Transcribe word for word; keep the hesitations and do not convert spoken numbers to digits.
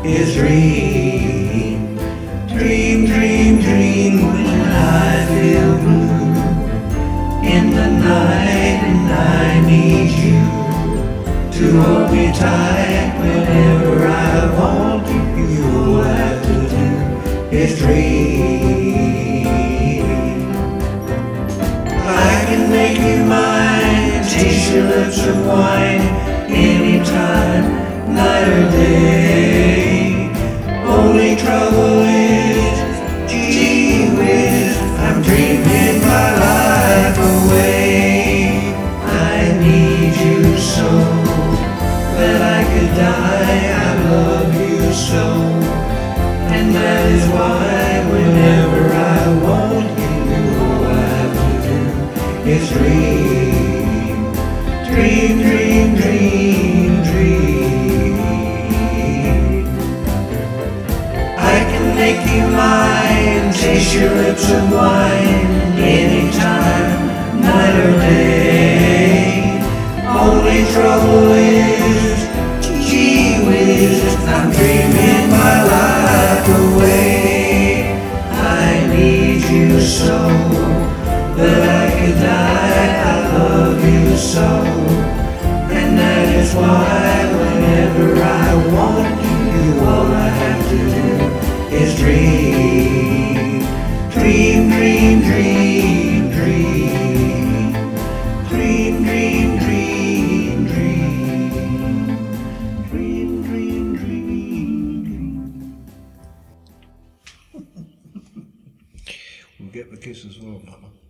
is dream. Dream, dream, dream when I feel blue in the night and I need you to hold me tight whenever I want to. All I have to do is dream. I can make you mine, taste your lips of wine, anytime, night or day. Only trouble is, gee whiz, I'm dreaming my life away. I need you so that I could die. I love you so, and that is why whenever I want you, all I have to do is dream. Dream, dream, dream, dream. I can make you mine, taste your lips of wine, anytime, night or day. Only trouble is, gee whiz, I'm dreaming my life away. I need you so that I could die. I love you so, and that is why whenever I want you, all I have to do is dream. Dream, dream, dream, dream. Dream, dream, dream, dream. Dream, dream, dream, dream. We'll get the kisses, well, Mama.